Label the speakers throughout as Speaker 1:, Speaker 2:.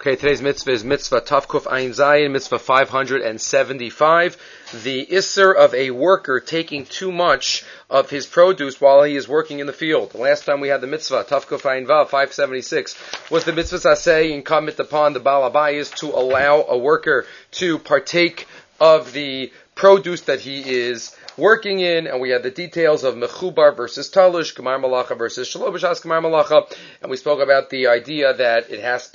Speaker 1: Okay, today's mitzvah is mitzvah Tavkuf Ayin Zayin, mitzvah 575. The isser of a worker taking too much of his produce while he is working in the field. The last time we had the mitzvah, Tavkuf Ayin Vav 576, was the mitzvah saseh incumbent upon the Baal Habayis to allow a worker to partake of the produce that he is working in, and we had the details of Mechubar versus Talush, Gemar Malacha versus Shalom B'Shas Gemar Malacha, and we spoke about the idea that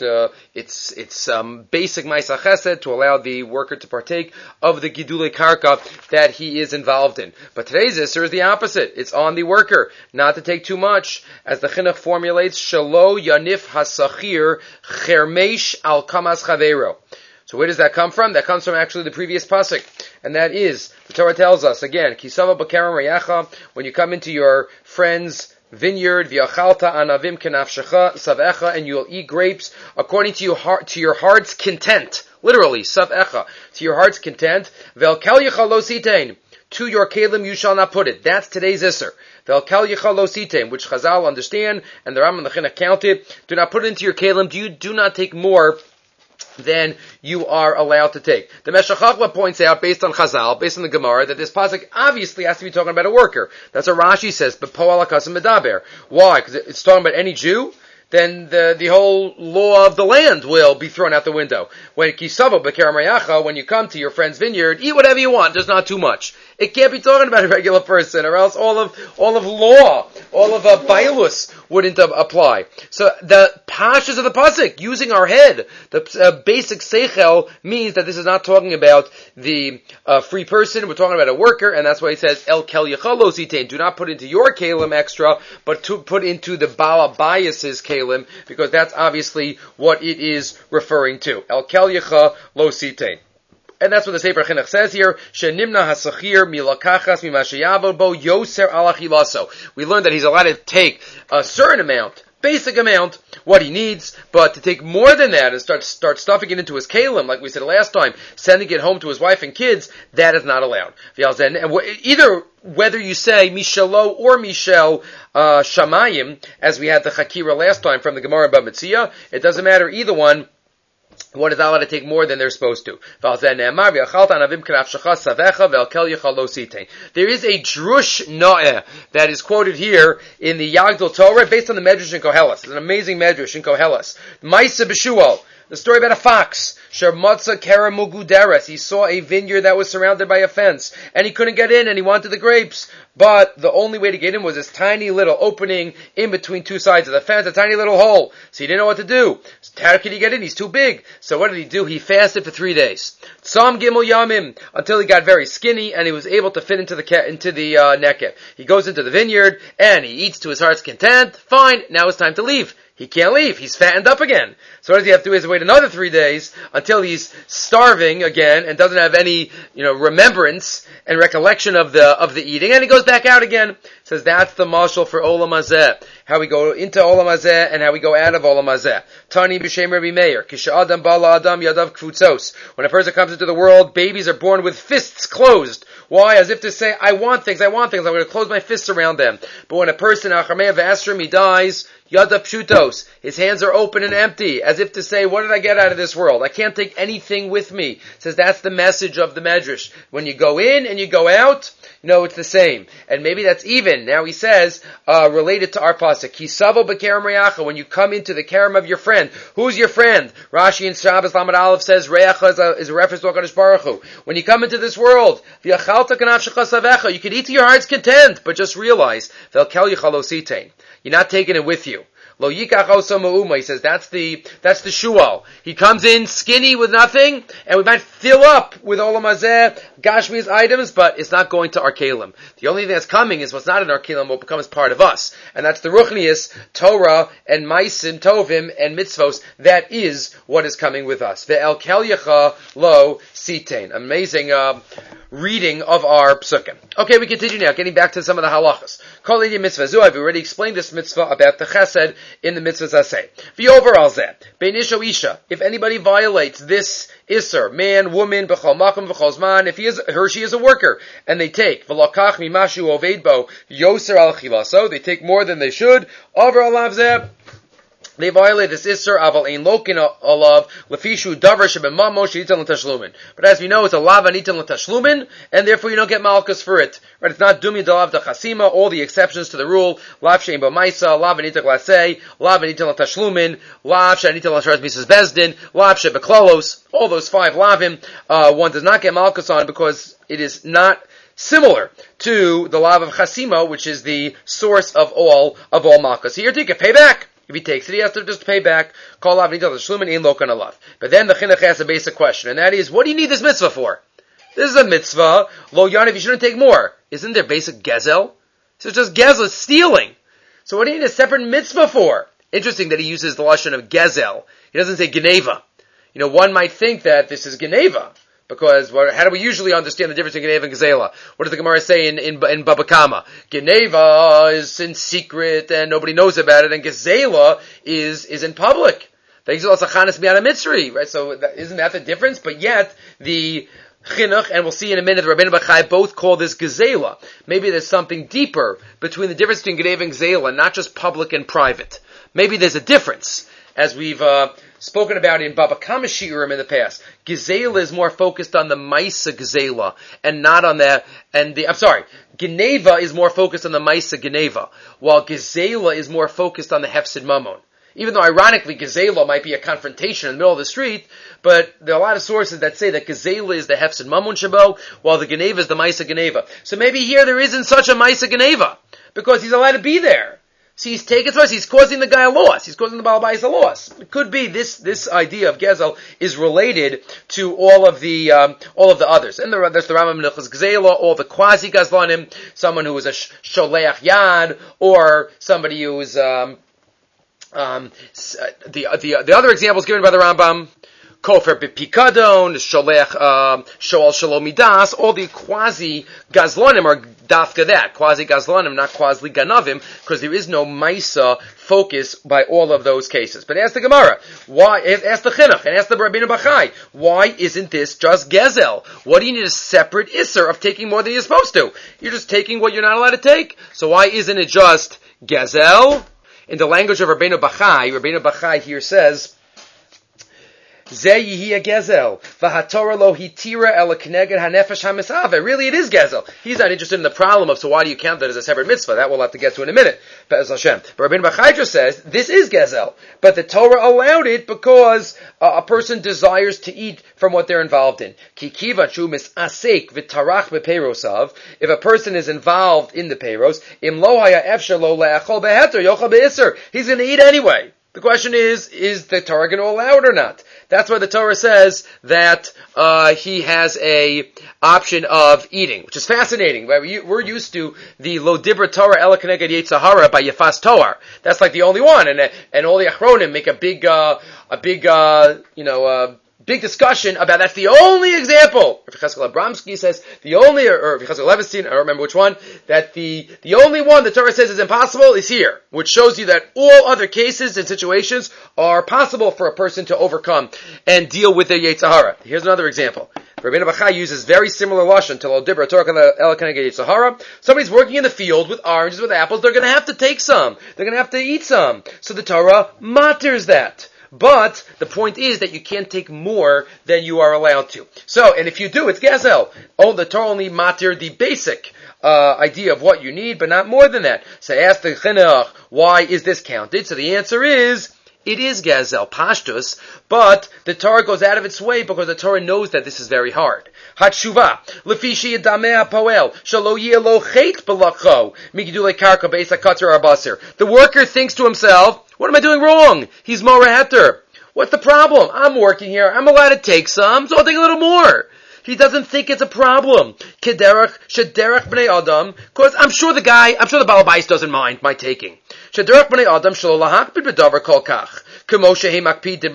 Speaker 1: it's basic Ma'aseh Chesed to allow the worker to partake of the Gidulei Karka that he is involved in. But today's Isser is the opposite. It's on the worker, not to take too much. As the Chinuch formulates, Shalo Yanif HaSachir Chermesh Al Kamas Chavero. So where does that come from? That comes from actually the previous pasuk, and that is, the Torah tells us, again, Kisava B'Kerem Reyacha, when you come into your friend's vineyard, V'yachalta Anavim Kenafshecha Savecha, and you'll eat grapes according to your heart's content. Literally, Savecha, to your heart's content. V'elkel Yecha Lo Sitein, to your kelim you shall not put it. That's today's Isser. V'elkel Yecha Lo Sitein, which Chazal understand, and the Rambam and the Chinuch count it. Do not put it into your kelim. Do not take more than you are allowed to take. The Meshech Chochmah points out, based on Chazal, based on the Gemara, that this pasuk obviously has to be talking about a worker. That's what Rashi says, but Po'al HaKasim Medaber. Why? Because it's talking about any Jew? Then the whole law of the land will be thrown out the window. When Kisavo B'Kerem Reyacha, when you come to your friend's vineyard, eat whatever you want, just not too much. It can't be talking about a regular person, or else all of law, all of Bailus wouldn't apply. So the pashas of the pasuk, using our head, the basic seichel means that this is not talking about the free person. We're talking about a worker, and that's why he says El Kel Yechal Lo Sitein. Do not put into your kelim extra, but to put into the Baal Habayis' kelim, because that's obviously what it is referring to. El Kel Yechal Lo Sitein. And that's what the Sefer Chinuch says here. Shenimna hasachir milakachas mimashayavod bo yoser alachilaso. We learned that he's allowed to take a certain amount, basic amount, what he needs, but to take more than that and start stuffing it into his kalim, like we said last time, sending it home to his wife and kids, that is not allowed. And either whether you say Mishalo or Mishel Shamayim, as we had the Chakira last time from the Gemara Bamitzia, it doesn't matter either one. One is not allowed to take more than they're supposed to. There is a drush no'eh that is quoted here in the Yagdal Torah based on the Medrash in Koheles. It's an amazing Medrash in Koheles. Maisa B'Shual, the story about a fox. Shermatza Karamuguderes. He saw a vineyard that was surrounded by a fence, and he couldn't get in, and he wanted the grapes. But the only way to get in was this tiny little opening in between two sides of the fence, a tiny little hole. So he didn't know what to do. How could he get in? He's too big. So what did he do? He fasted for 3 days. Tzam Gimel Yamim, until he got very skinny, and he was able to fit into the nekev. He goes into the vineyard, and he eats to his heart's content. Fine, now it's time to leave. He can't leave. He's fattened up again. So what does he have to do? He has to wait another 3 days until he's starving again and doesn't have any, remembrance and recollection of the eating, and he goes back out again. Says that's the mashal for Olam Hazeh. How we go into Olam Hazeh and how we go out of Olam Hazeh. Tani b'shem Rabbi Meir. Kisha Adam bala Adam yadav kfutzos. When a person comes into the world, babies are born with fists closed. Why? As if to say, I want things. I'm going to close my fists around them. But when a person, Achamei V'Asrim, he dies, Yada Pshutos, his hands are open and empty, as if to say, what did I get out of this world? I can't take anything with me. Says that's the message of the Medrash. When you go in and you go out, it's the same. And maybe that's even. Now he says, related to our pasuk, Kisavo B'Kerem Reyacha, when you come into the kerem of your friend. Who's your friend? Rashi in Shabbos Lamed Aleph says, Reyacha is a reference to HaKadosh Baruch Hu. When you come into this world, V'yachalta Kanafshecha Savecha, you can eat to your heart's content, but just realize, V'elkel Yecha Lo Sitein. You're not taking it with you. Lo yikach oso ma'uma. He says that's the shual. He comes in skinny with nothing, and we might fill up with olam hazeh, gashmi's items, but it's not going to our kelim. The only thing that's coming is what's not in our kelim will become as part of us, and that's the ruchnius, Torah, and maisim, tovim, and mitzvos. That is what is coming with us. Ve'el kel yecha lo sitein. Amazing reading of our psukim. Okay, we continue now, getting back to some of the halachas. Kol idei mitzvah zu. I've already explained this mitzvah about the chesed in the mitzvahs I say. V'yover al zeh, bein ish o isha, if anybody violates this isser, man, woman, b'chol makom, b'chol zman, if he is, her, she is a worker, and they take, v'lakach mimashu oved bo, yoser al chilaso, they take more than they should, over alav zeh, They violate this Isser, aval ein lokin alav, lefishu davar shebemamo she'itan l'tashlumin. But as we know, it's a lav anitan l'tashlumin, and therefore you don't get malchus for it. Right? It's not dumi dalav dachasima, all the exceptions to the rule, lav she'en b'maisa, lav anitan l'aseh, lav anitan l'tashlumin, lav she'anitan l'sharaz misas bezdin, lav she'beklalos, all those 5 lavim, one does not get malchus on because it is not similar to the lav of chasima, which is the source of all malchus. Here, take a payback. If he takes it, he has to just pay back. But then the chinuch asks a basic question, and that is, what do you need this mitzvah for? This is a mitzvah. Lo yaniv, you shouldn't take more. Isn't there basic gezel? So it's just gezel, it's stealing. So what do you need a separate mitzvah for? Interesting that he uses the lashon of gezel. He doesn't say geneva. One might think that this is geneva. Because how do we usually understand the difference in Geneva and Gezela? What does the Gemara say in Baba Kama? Geneva is in secret and nobody knows about it, and Gezela is in public. Right? So isn't that the difference? But yet the chinuch, and we'll see in a minute, the Rabbeinu Bachai both call this Gezela. Maybe there's something deeper between the difference between Geneva and Gezela, not just public and private. Maybe there's a difference, as we've spoken about in Baba Kama Shiurim in the past. Gezela is more focused on the Maisa Gezela and not on Geneva is more focused on the Maisa Geneva, while Gezela is more focused on the Hefsid Mammon. Even though ironically Gezela might be a confrontation in the middle of the street, but there are a lot of sources that say that Gezela is the Hefsid Mammon Shabo, while the Geneva is the Maisa Geneva. So maybe here there isn't such a Maisa Geneva, because he's allowed to be there. So he's taking twice. He's causing the guy a loss. He's causing the Baal Bayis a loss. It could be this idea of Gezel is related to all of the others. And there's the Rambam Minchas Gzela, all the quasi Gazlanim, someone who is a Sholeach Yad, or somebody who is the other examples given by the Rambam. Kofer b'pikadon, Sholeach, Shoal Shalom Midas, all the quasi Gazlanim are dafka that. Quasi Gazlanim, not quasi Ganavim, because there is no Maisa focus by all of those cases. But ask the Gemara, why, ask the Chinuch, and ask the Rabbeinu Bachai, why isn't this just Gezel? What do you need a separate Isser of taking more than you're supposed to? You're just taking what you're not allowed to take. So why isn't it just Gezel? In the language of Rabbeinu Bachai here says, Really, it is Gezel. He's not interested in the problem of, so why do you count that as a separate mitzvah? That we'll have to get to in a minute. But Rabbeinu Bachai says, this is Gezel. But the Torah allowed it because a person desires to eat from what they're involved in. If a person is involved in the peiros, he's going to eat anyway. The question is the Torah going to allow it or not? That's why the Torah says that he has a option of eating, which is fascinating. We're used to the Lo Dibra Torah Ela Keneged Yetzahara by Yefas Toar. That's like the only one, and all the Achronim make a big discussion about that's the only example. Rav Cheskel Abramsky says or Rav Cheskel Levenstein, I don't remember which one, that the only one the Torah says is impossible is here, which shows you that all other cases and situations are possible for a person to overcome and deal with their Yetzirah. Here's another example. Rabbeinu Bachai uses very similar lashon to Lo Dibra Torah Ela Keneged Yetzirah. Somebody's working in the field with oranges, with apples, they're going to have to take some. They're going to have to eat some. So the Torah maters that. But the point is that you can't take more than you are allowed to. So, and if you do, it's Gezel. The Torah only matir the basic idea of what you need, but not more than that. So ask the Chinuch, why is this counted? So the answer is, it is Gezel, Pashtus, but the Torah goes out of its way because the Torah knows that this is very hard. Hatshuva, Lefi sheyadameh hapoel, shelo yeh lo chet b'lacho, migidulei karka beis hakatzer arbasir. The worker thinks to himself, what am I doing wrong? He's Moreh Heter. What's the problem? I'm working here. I'm allowed to take some, so I'll take a little more. He doesn't think it's a problem. Kederach, shederach b'nei adam, because I'm sure the Baal Bayis doesn't mind my taking. Shederach b'nei adam shelo lahakpid b'davar kol kach. Something in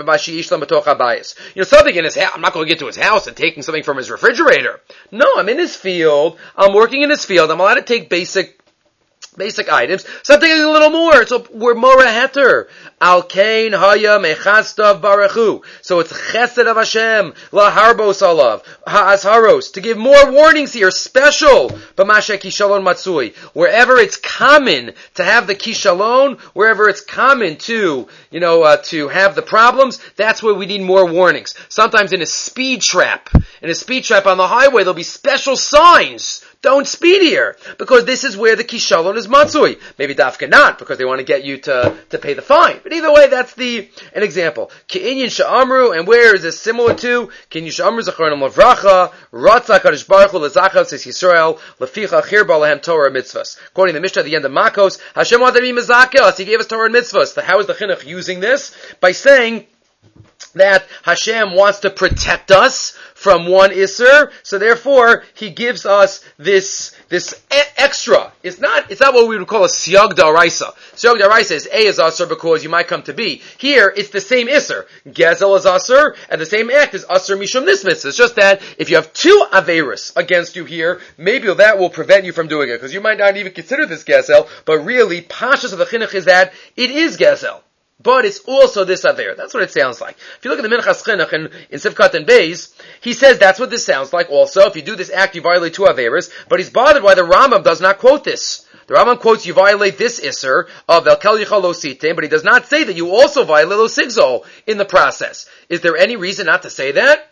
Speaker 1: his house. I'm not going to get to his house and taking something from his refrigerator. No, I'm in his field. I'm working in his field. I'm allowed to take basic basic items. Something a little more. So we're mora heter. Al kain haya mechastav barachu. So it's chesed of Hashem. La harbos alav. Ha'azharos. To give more warnings here. Special. B'mashe kishalon matsui. Wherever it's common to have the kishalon, wherever it's common to, to have the problems, that's where we need more warnings. Sometimes in a speed trap on the highway, there'll be special signs. Don't speed here, because this is where the kishalon is matzui. Maybe dafka not, because they want to get you to pay the fine. But either way, that's an example. Ki'inyin sha'amru, and where is this similar to? Ki'inyin sha'amru zacharonam lavracha, ratzah kadosh baruch hu lezachav says Yisrael, leficha chirba lehem Torah mitzvahs. Quoting the Mishnah at the end of Makos, Hashem wanted to be mezakel, he gave us Torah and mitzvahs. How is the chinuch using this? By saying that Hashem wants to protect us from one Isser, so therefore He gives us this extra. It's not what we would call a siyag da'araisa. Siyag da'araisa is A is Asr because you might come to B. Here, it's the same Isser. Gezel is Asr, and the same act is Asr mishum this mitzvah. It's just that if you have two Averis against you here, maybe that will prevent you from doing it, because you might not even consider this Gezel, but really, Pashas of the Chinuch is that it is Gezel. But it's also this Aver. That's what it sounds like. If you look at the Minchas Chinuch in Sivkat and Beis, he says that's what this sounds like also. If you do this act, you violate two Averas. But he's bothered why the Rambam does not quote this. The Rambam quotes you violate this Isser of El Kel Yichal Lo Sitem, but he does not say that you also violate Lo Sigzol in the process. Is there any reason not to say that?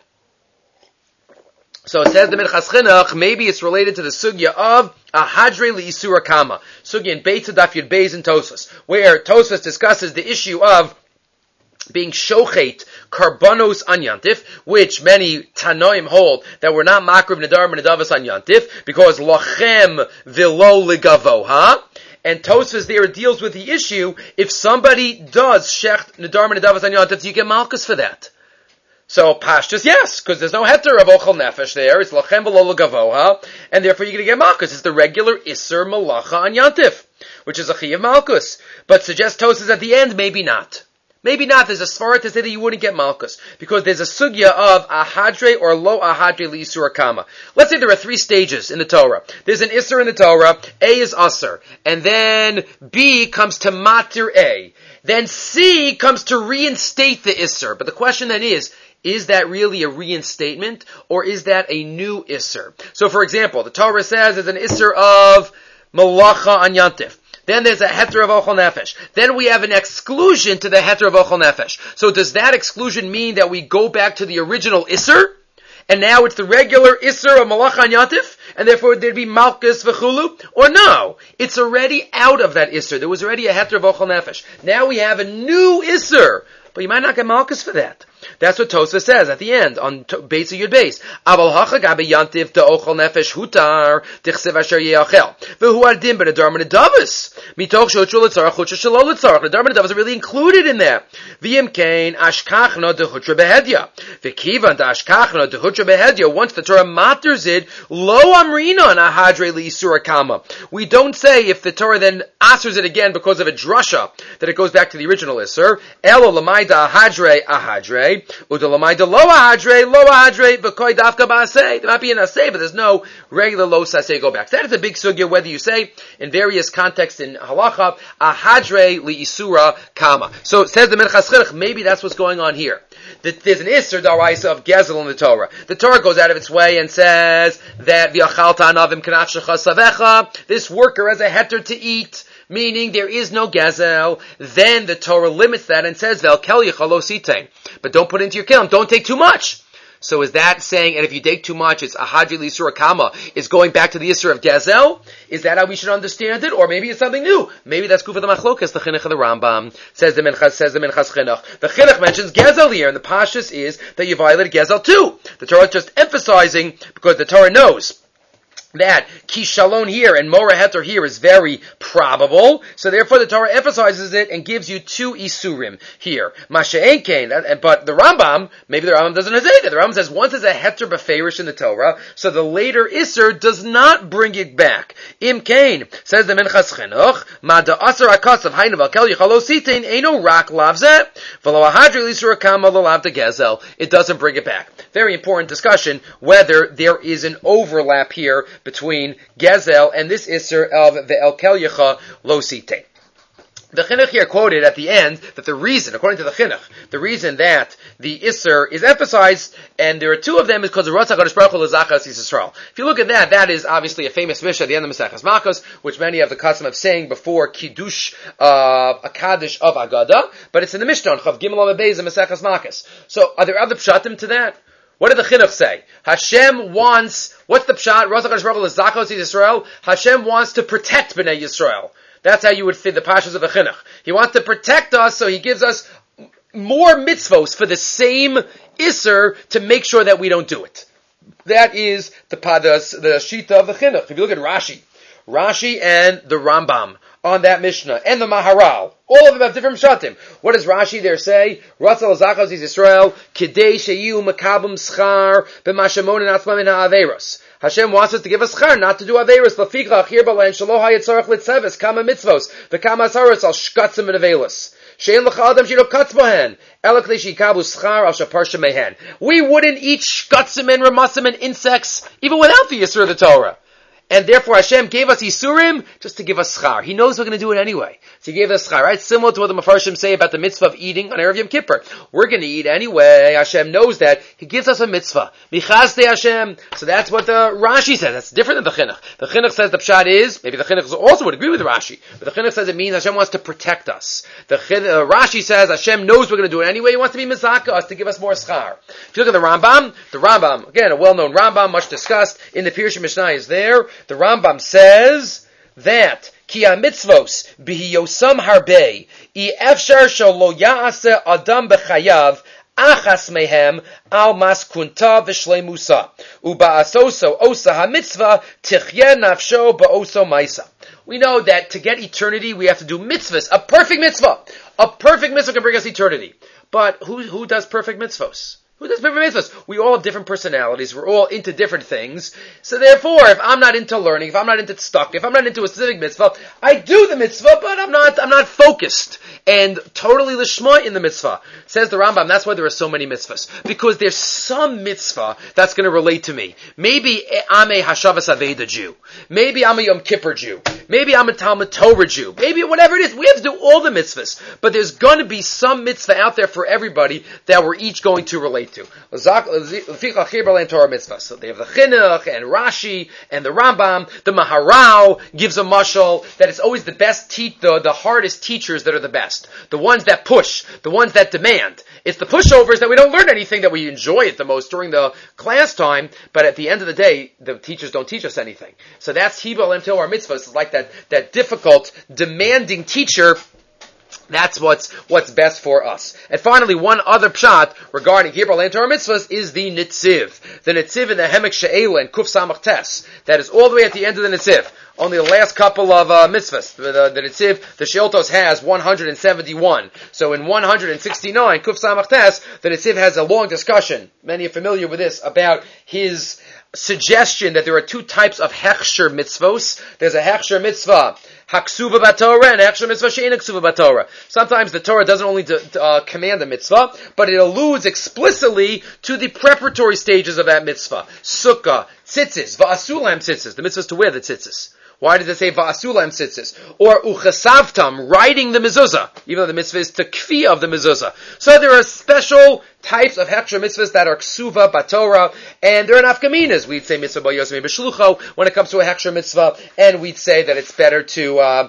Speaker 1: So it says the Minchas Chinuch, maybe it's related to the sugya of Ahadre Li'isura Kama. Sugya in Beit Daf Yud Beis and Tosfos, where Tosfos discusses the issue of being shochet karbanos an yantif, which many Tanoim hold that we're not makriv nedar nedavas an yantif, because lachem velo ligavoha. And Tosfos there deals with the issue, if somebody does shecht nedar nedavas an yantif, do you get malchus for that? So Pashtus, yes, because there's no heter of ochel nefesh there. It's lachem v'lo gavoha, and therefore you're going to get malchus. It's the regular iser malacha an yantif, which is a chiyav malchus. But suggests Tosfos at the end, maybe not. Maybe not. There's a svara to say that you wouldn't get malchus, because there's a sugya of ahadre or lo ahadre li'isur kama. Let's say there are three stages in the Torah. There's an iser in the Torah. A is aser, and then B comes to matir A. Then C comes to reinstate the iser. But the question then is that really a reinstatement, or is that a new Isser? So for example, the Torah says there's an Isser of Malacha an Yantif. Then there's a Heter of Ochel Nefesh. Then we have an exclusion to the Heter of Ochel Nefesh. So does that exclusion mean that we go back to the original Isser? And now it's the regular Isser of Malacha an Yantif? And therefore there'd be Malchus v'chulu? Or no, it's already out of that Isser. There was already a Heter of Ochel Nefesh. Now we have a new Isser. But you might not get Malchus for that. That's what Tosfos says at the end on Beis Yud Beis. Aval hacha gabe yantiv to ochel nefesh hutar tichsev asher yeachel v'hu adim b'nedar menedavus mitoch shochul letzarach chutra shelo letzarach. Nedar menedavus are really included in there. V'yim kain ashkachna dechutra behedya v'kivan ashkachna dechutra behedya. Once the Torah maters it, lo amrina an ahadre li'isura kama. We don't say if the Torah then answers it again because of a drasha that it goes back to the original isur. Elo lamaida ahadre. Udalamaida lo ahadre, v'koi dafka ba'aseh. There might be an aseh, but there's no regular lo saseh go back. So that is a big sugya, whether you say in various contexts in halacha, ahadre li isura kama. So it says the Minchas Chinuch, maybe that's what's going on here. There's an Isser daraisa of Gezel in the Torah. The Torah goes out of its way and says that v'achalta anavim kanafshecha savecha, this worker has a heter to eat, meaning there is no gezel. Then the Torah limits that and says, Vel kel yichal lo sitein. But don't put into your kelim, don't take too much. So is that saying, and if you take too much, it's ahadri l'isur kama, is going back to the isur of gezel? Is that how we should understand it? Or maybe it's something new. Maybe that's kufa the machlokas, the chinuch of the Rambam, says the Minchas Chinuch. The chinuch mentions gezel here, and the pashtus is that you violated gezel too. The Torah is just emphasizing, because the Torah knows that kishalon here and mora heter here is very probable, so therefore the Torah emphasizes it and gives you two isurim here. Masha'en kain, but the Rambam, maybe the Rambam doesn't say that. The Rambam says once there's a heter beferish in the Torah, so the later isur does not bring it back. Im kain, says the Minchas Chinuch, ma da asar akasav hayna v'kel yichalo sitain eino rak lavzeh v'lo ahadri l'isur kama lo lav gezel. It doesn't bring it back. Very important discussion whether there is an overlap here between Gezel and this Isser of Ve'el Kel Yecha Lo Site. The Chinuch here quoted at the end that the reason, according to the Chinuch, the reason that the Isser is emphasized, and there are two of them, is because of Ratzah HaKadosh Baruch Hu L'Zachas Yisrael. If you look at that, that is obviously a famous Mishnah at the end of Maseches Makos, which many have the custom of saying before Kiddush, a Kaddish of Agada, but it's in the Mishnah, Chav Gimel Amud Beis in Maseches Makos. So, are there other pshatim to that? What did the Chinuch say? Hashem wants, what's the pshat? Ratzah HaKadosh Baruch Hu L'Zachas Yisrael. Hashem wants to protect Bnei Yisrael. That's how you would fit the pashas of the Chinuch. He wants to protect us, so he gives us more mitzvos for the same Isser to make sure that we don't do it. That is the shita of the Chinuch. If you look at Rashi and the Rambam on that Mishnah, and the Maharal, all of them have different pshatim. What does Rashi there say? Ratzah l'zachos Yisrael, kidei sheyu makabim schar b'mashamonin atzmam min ha'averos. Hashem wants us to give us schar, not to do averos. Laficha achir b'lein shelo hayitzarach litzeves kama mitzvos v'kama asaros al shkatzim and avelos. Shein l'cha adam shino katz bohen elak li shikabu schar al shapar shemehen. We wouldn't eat shkatzim and ramasim and insects even without the Yisur of the Torah. And therefore Hashem gave us Yisurim just to give us schar. He knows we're going to do it anyway. So He gave us schar, right? Similar to what the Mefarshim say about the mitzvah of eating on Erev Yom Kippur. We're going to eat anyway. Hashem knows that. He gives us a mitzvah. Michazte Hashem. So that's what the Rashi says. That's different than the Chinuch. The Chinuch says the pshat is, maybe the Chinuch also would agree with Rashi, but the Chinuch says it means Hashem wants to protect us. The Rashi says Hashem knows we're going to do it anyway. He wants to be mizaka us to give us more schar. If you look at the Rambam, again, a well-known Rambam, much discussed in the Pirush Mishnah is there. The Rambam says that ki mitzvos bihiyosam harbe I efshar shelo ya'aseh adam b'chayav achas mehem al maskunta v'shleimusa uba'asoso osa hamitzvah tichye nafsho ba'oso maisa. We know that to get eternity we have to do mitzvahs, a perfect mitzvah. A perfect mitzvah can bring us eternity. But who does perfect mitzvahs? Who does perfect mitzvahs? We all have different personalities. We're all into different things. So therefore, if I'm not into learning, if I'm not into stuck, if I'm not into a specific mitzvah, I do the mitzvah, but I'm not focused and totally lishma in the mitzvah. Says the Rambam, that's why there are so many mitzvahs. Because there's some mitzvah that's going to relate to me. Maybe I'm a Hashavas Aveda Jew. Maybe I'm a Yom Kippur Jew. Maybe I'm a Talmud Torah Jew. Maybe whatever it is. We have to do all the mitzvahs. But there's going to be some mitzvah out there for everybody that we're each going to relate to. So they have the Chinuch and Rashi and the Rambam. The Maharal gives a mashal that it's always the best the hardest teachers that are the best. The ones that push, the ones that demand. It's the pushovers that we don't learn anything, that we enjoy it the most during the class time, but at the end of the day, the teachers don't teach us anything. So that's Hibal and Torah mitzvahs. It's like that difficult, demanding teacher. That's what's best for us. And finally, one other pshat regarding Hebrew and Torah mitzvahs is the Nitziv. The Nitziv in the Hemek She'ela and Kuf Samach Tes. That is all the way at the end of the Nitziv. Only the last couple of mitzvahs. The Nitziv, the She'eltos has 171. So in 169, Kuf Samach Tes, the Nitziv has a long discussion. Many are familiar with this, about his suggestion that there are two types of hechsher mitzvos. There's a hechsher mitzvah haksuva b'Torah and a hechsher mitzvah she'ena ksuva b'Torah. Sometimes the Torah doesn't only command a mitzvah, but it alludes explicitly to the preparatory stages of that mitzvah. Sukkah, tzitzis, va'asulam tzitzis. The mitzvah is to wear the tzitzis. Why does it say va'asulam tzitzis? Or uchasavtam, riding the mezuzah, even though the mitzvah is to kfi of the mezuzah. So there are special types of hechsher mitzvahs that are ksuva b'Torah, and there are nafkaminas. We'd say mitzvah b'yosem b'shlucho when it comes to a hechsher mitzvah, and we'd say that it's better to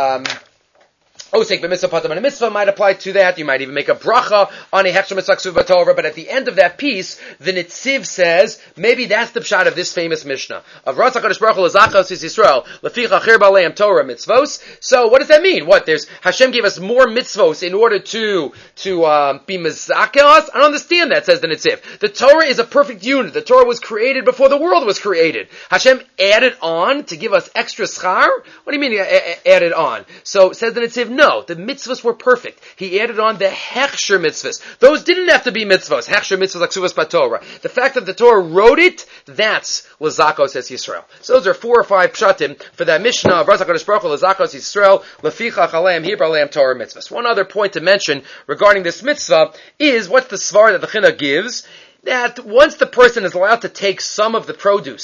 Speaker 1: Osek b'mitzvah patam, and a mitzvah might apply to that. You might even make a bracha on a hechsher mitzvah ksuva b'Torah. But at the end of that piece, the Nitziv says, maybe that's the pshat of this famous Mishnah of Ratzah HaKadosh Baruch Hu l'zachos Yisrael leficha achir b'aleim Torah mitzvos. So what does that mean? What, there's Hashem gave us more mitzvos in order to be mezakeh us? I don't understand that, says the Nitziv. The Torah is a perfect unit. The Torah was created before the world was created. Hashem added on to give us extra schar? What do you mean added on? So says the Nitziv, no, the mitzvahs were perfect. He added on the hechsher mitzvahs. Those didn't have to be mitzvahs. Hechsher mitzvahs like Suvas B'Torah. The fact that the Torah wrote it, that's L'Zakos Es Yisrael. So those are 4 or 5 pshatim for that Mishnah of Ratzah HaKadosh Baruch Hu L'Zakos Yisrael Lefichach Aleim Hebrew Aleim Torah mitzvahs. One other point to mention regarding this mitzvah is what's the svar that the Chinuch gives, that once the person is allowed to take some of the produce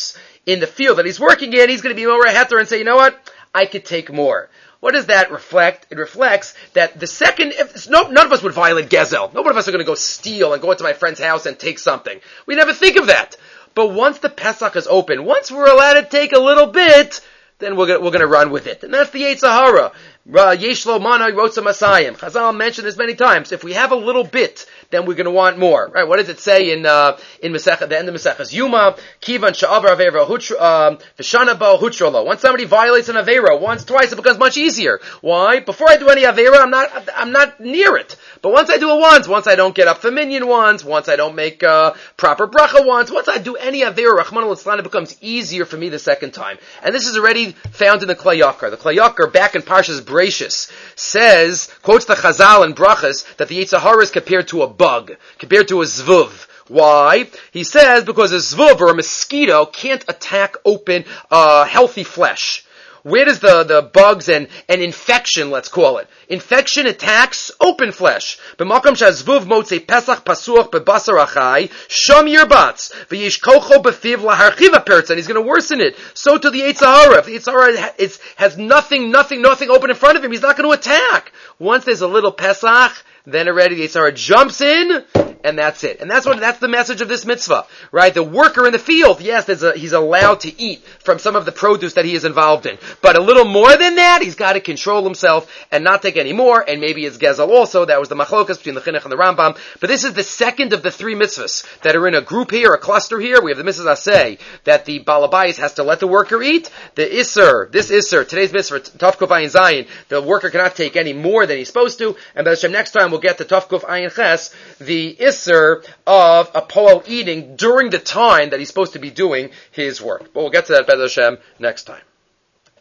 Speaker 1: in the field that he's working in, he's going to be more heter and say, you know what? I could take more. What does that reflect? It reflects that the second, none of us would violate Gezel. None of us are going to go steal and go into my friend's house and take something. We never think of that. But once the Pesach is open, once we're allowed to take a little bit, then we're going to run with it. And that's the Yetzer Hara. Yeshlo Mana Rotza Masayim. Chazal mentioned this many times. If we have a little bit, then we're going to want more. Right? What does it say in Masechah, the end of Maseches Yuma? Kivan Sha'avar Aveira V'shana Bo Hutrolo. Once somebody violates an Aveira once, twice, it becomes much easier. Why? Before I do any Aveira, I'm not near it. But once I do it once I don't get up for minyan once I don't make proper bracha once I do any Aveira, Rachmana litzlan, it becomes easier for me the second time. And this is already found in the Klei Yakar. The Klei Yakar, back in Parshas Bereshis, quotes the Chazal and Brachas, that the Yetzer Hara is compared to a bug, compared to a zvuv. Why? He says because a zvuv or a mosquito can't attack open, healthy flesh. Where does the bugs and infection, let's call it? Infection attacks open flesh. B'makom shazvuv motzei pesach pasuach bebasar achai sham yirbatz v'yish kocho befiv laharchiva pertz, and he's going to worsen it. So to the Yetzer Hara. If the Yetzer Hara has nothing open in front of him, he's not going to attack. Once there's a little pesach, then already the Yetzer Hara jumps in, and that's it. And that's the message of this mitzvah, right? The worker in the field, yes, he's allowed to eat from some of the produce that he is involved in. But a little more than that, he's got to control himself and not take any more, and maybe it's Gezel also. That was the machlokas between the Chinuch and the Rambam. But this is the second of the three mitzvahs that are in a group here, a cluster here. We have the mitzvah aseh, that the Balabais has to let the worker eat. The Isser, today's mitzvah, Tov Kuf Ayin Zayin, the worker cannot take any more than he's supposed to. And B'Hashem, next time we'll get to Tov Kuf Ayin Ches, the Isser of a poel eating during the time that he's supposed to be doing his work. But we'll get to that, B'Hashem, next time.